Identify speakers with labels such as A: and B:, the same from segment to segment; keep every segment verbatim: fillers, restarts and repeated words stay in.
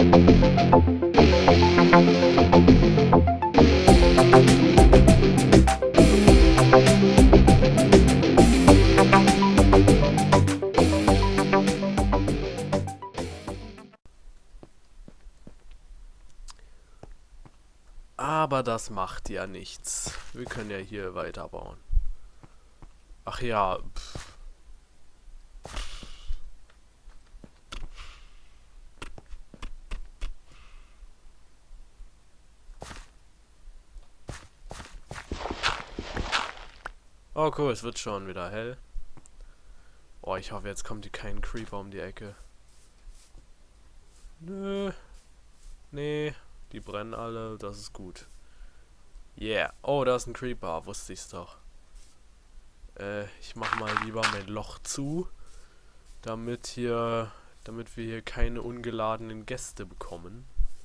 A: Aber das macht ja nichts. Wir können ja hier weiterbauen. Ach ja. Pff. Oh cool, es wird schon wieder hell. Oh, ich hoffe, jetzt kommt hier kein Creeper um die Ecke. Nö. Nee. Die brennen alle, das ist gut. Yeah. Oh, da ist ein Creeper, wusste ich's doch. Äh, ich mach mal lieber mein Loch zu, damit hier, damit wir hier keine ungeladenen Gäste bekommen.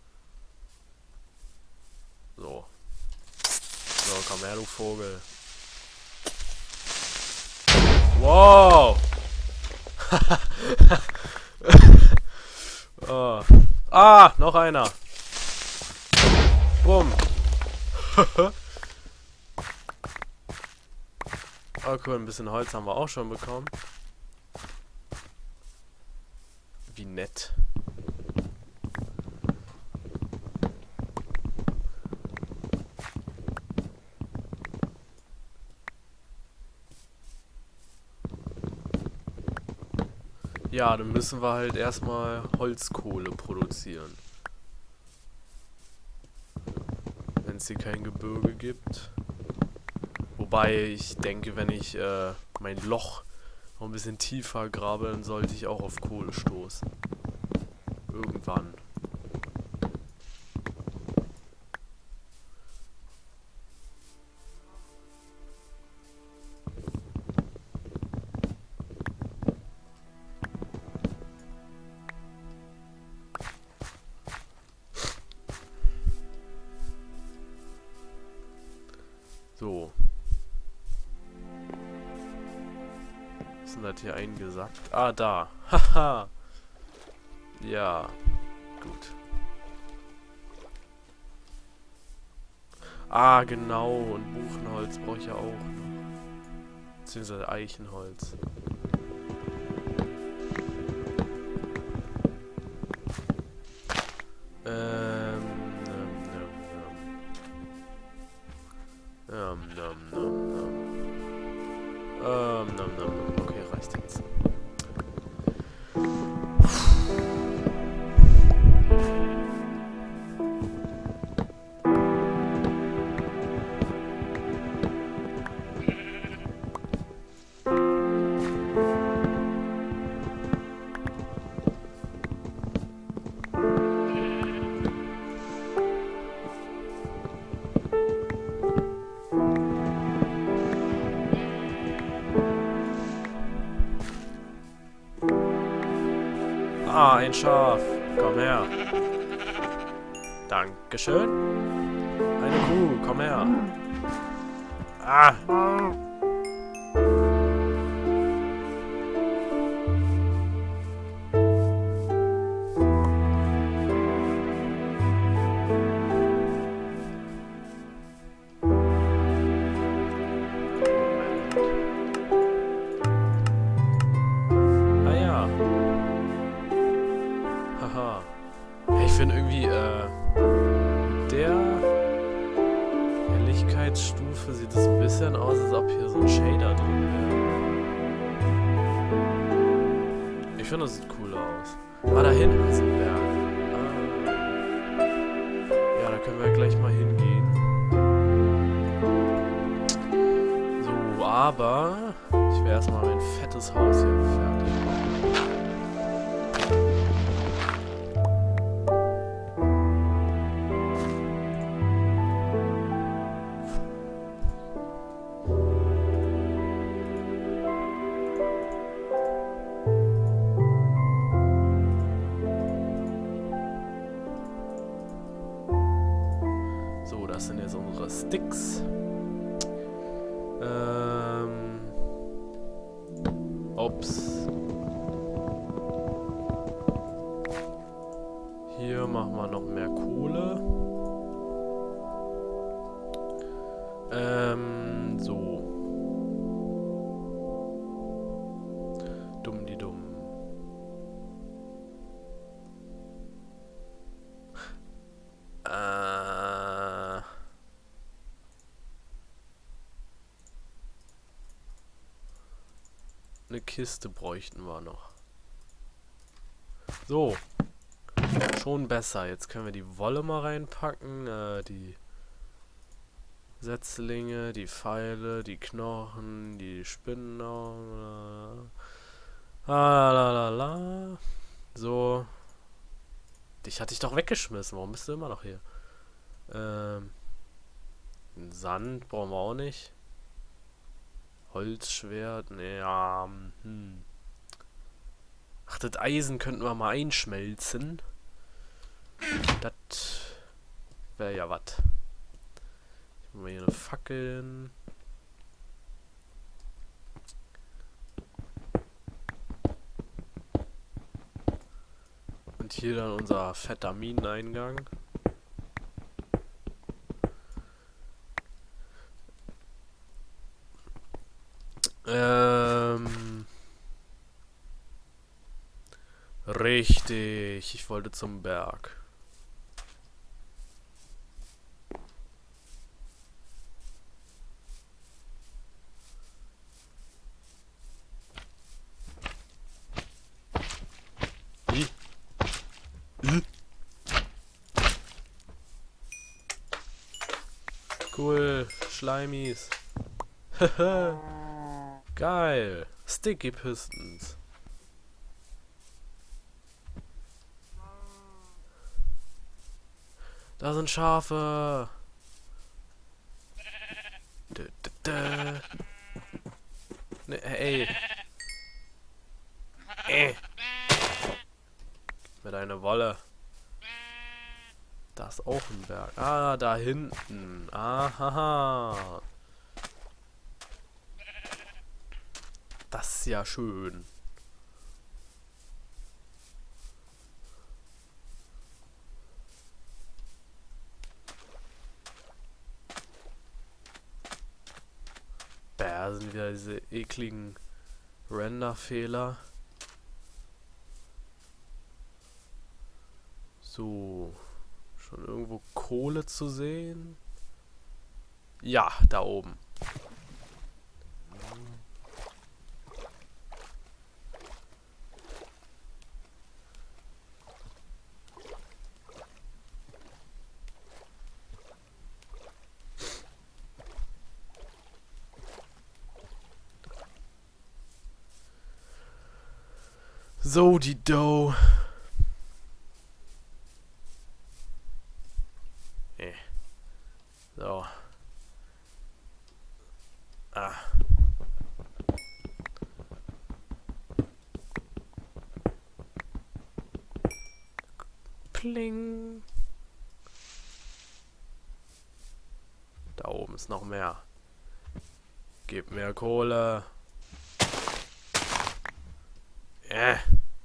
A: So. So, komm her, du Vogel. Wow! Oh. Ah, noch einer. Bumm. Oh cool, ein bisschen Holz haben wir auch schon bekommen. Wie nett. Ja, dann müssen wir halt erstmal Holzkohle produzieren. Wenn es hier kein Gebirge gibt. Wobei ich denke, wenn ich äh, mein Loch noch ein bisschen tiefer grabe, dann sollte ich auch auf Kohle stoßen. Irgendwann. So. Was ist denn das hier eingesackt? Ah, da. Haha. Ja. Gut. Ah, genau. Und Buchenholz brauche ich ja auch noch. Beziehungsweise Eichenholz. Ähm. Ähm, nom, nom, nom. Ähm, nom, nom, nom. Okay, reicht jetzt. Ah, ein Schaf. Komm her. Dankeschön. Eine Kuh, komm her. Ah. Ich finde irgendwie, äh, mit der Helligkeitsstufe sieht es ein bisschen aus, als ob hier so ein Shader drin wäre. Ich finde, das sieht cool aus. Ah, da hinten ist ein Berg. Ah. Ja, da können wir gleich mal hingehen. So, aber ich will erstmal mein fettes Haus hier fertig machen. Das sind jetzt unsere Sticks. Ähm. Ups. Hier machen wir noch mehr Kohle. Ähm, so. Dumm die dumm. Äh. Eine Kiste bräuchten wir noch. So. Schon besser. Jetzt können wir die Wolle mal reinpacken. Äh, die Setzlinge, die Pfeile, die Knochen, die Spinnen. Ah, la, la, la. So. Dich hatte ich doch weggeschmissen. Warum bist du immer noch hier? Ähm. Sand brauchen wir auch nicht. Holzschwert. Ne, ja. Hm. Ach, das Eisen könnten wir mal einschmelzen. Das wäre ja was. Ich mache mal hier eine Fackel. Und hier dann unser fetter Mineneingang. Ähm. Richtig. Ich wollte zum Berg. Wie? Hm? Cool. Schleimis. Geil. Sticky Pistons. Da sind Schafe. Dö, dö, dö. Ne, ey. Äh. Mit einer Wolle. Da ist auch ein Berg. Ah, da hinten. Aha. Das ist ja schön. Da sind wieder diese ekligen Render-Fehler. So. Schon irgendwo Kohle zu sehen? Ja, da oben. So, die Dough. Eh. So. Ah. Pling. Da oben ist noch mehr. Gib mir Kohle. Äh.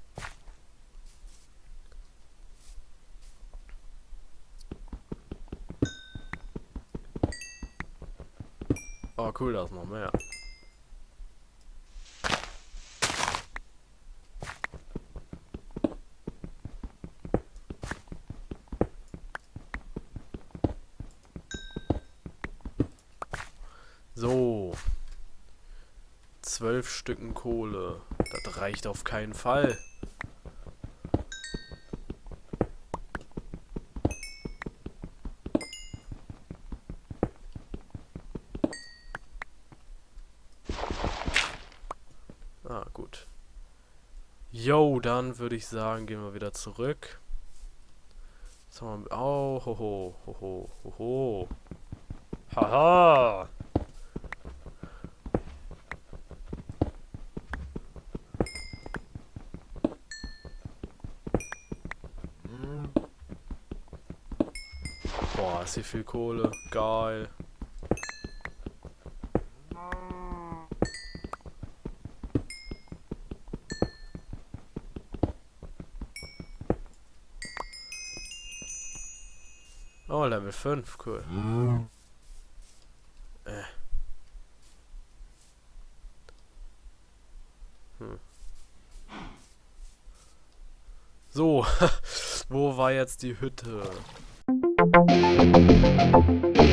A: Oh cool, da ist noch mehr. So. Zwölf Stücken Kohle. Das reicht auf keinen Fall. Ah, gut. Jo, dann würde ich sagen, gehen wir wieder zurück. Jetzt haben wir... Oh, hoho, hoho, hoho. Haha. Boah, ist hier viel Kohle. Geil. Oh, Level fünf, cool. Äh. Hm. So, wo war jetzt die Hütte?